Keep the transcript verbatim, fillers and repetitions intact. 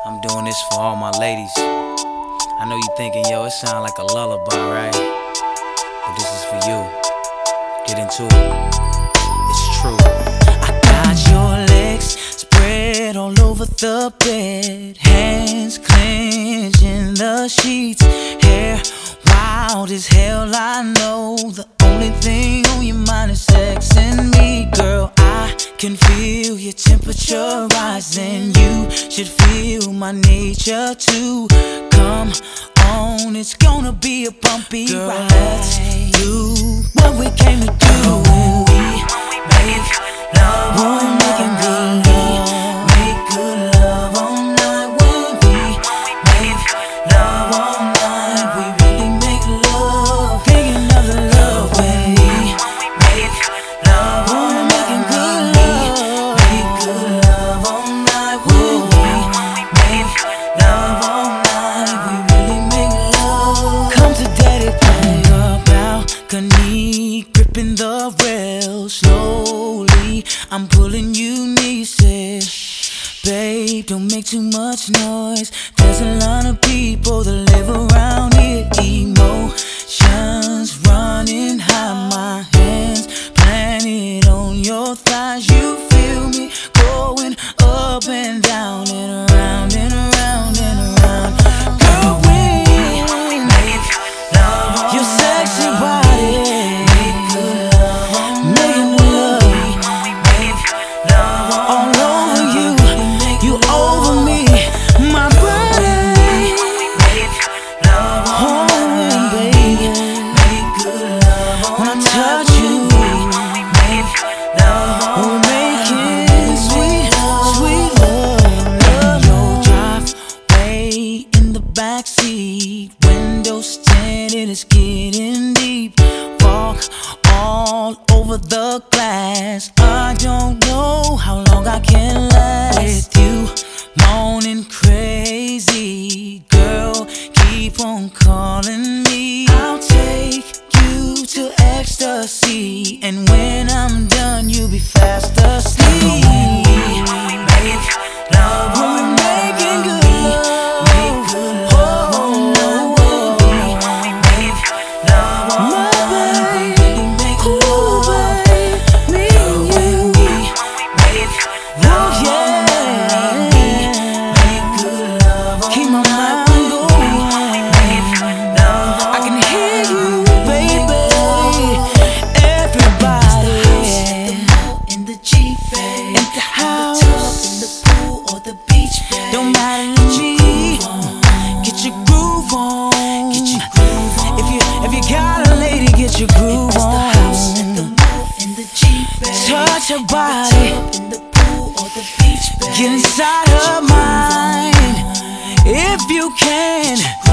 I'm doing this for all my ladies. I know you thinking, yo, it sound like a lullaby, right? But this is for you. Get into it. It's true. I got your legs spread all over the bed, hands clenching the sheets, hair wild as hell. I know the only thing on your mind is sex and me, girl. I can feel your temperature rising. You should feel my nature too. Come on, it's gonna be a bumpy girl, ride. Let's do what we came to do. When we make love, we're making good love. Make good love all night. When we make love all night, we really make love. Thinking of the love. When we make love, we're making good love. Make good love all night. When we make love all night, we really make love. Come to daddy, play your balcony, gripping the rail slowly. I'm pulling you nieces. Babe, don't make too much noise. There's a lot of people that live around here. Emotions running high. My hands planted on your thighs. You feel me going up and down and around and around and around. Girl, we make love. Your sexy body. Make good love. Making love all over you. You over me, my body. Oh, baby, when I touch you, we're making sweet, sweet love. Your driveway in the backseat, windows tinted, it's getting deep. Walk all over the glass. I don't know how long I can last with you, moaning crazy. Girl, keep on calling me. I'll take you to ecstasy, and when I'm done, you'll be fast asleep. Make love, we're making good love. Make good love all night. When we make love all night, we really make love. Me and you, oh yeah. Make good love. Keep my mind going. I can hear you, baby. Everybody in the Jeep, in the house, in the pool or the beach, don't matter to me. Get your groove on. Get your groove on. If you if you got a lady, get your groove on. The house, in the pool, in the Jeep, touch her body. In the pool or the beach, get inside her mind if you can.